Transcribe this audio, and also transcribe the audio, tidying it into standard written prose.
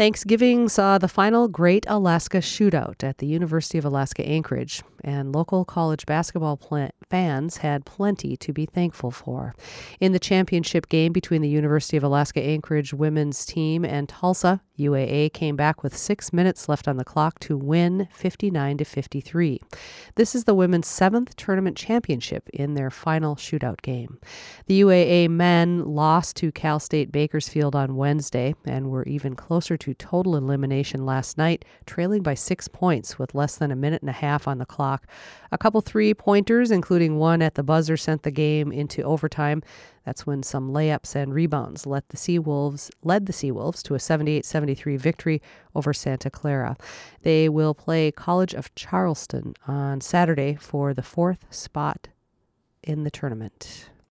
Thanksgiving saw the final Great Alaska Shootout at the University of Alaska Anchorage, and local college basketball fans had plenty to be thankful for. In the championship game between the University of Alaska Anchorage women's team and Tulsa, UAA came back with 6 minutes left on the clock to win 59-53. This is the women's 7th tournament championship in their final shootout game. The UAA men lost to Cal State Bakersfield on Wednesday and were even closer to total elimination last night, trailing by 6 points with less than a minute and a half on the clock. A couple three-pointers, including one at the buzzer, sent the game into overtime. That's when some layups and rebounds led the Seawolves to a 78-73 victory over Santa Clara. They will play College of Charleston on Saturday for the 4th spot in the tournament.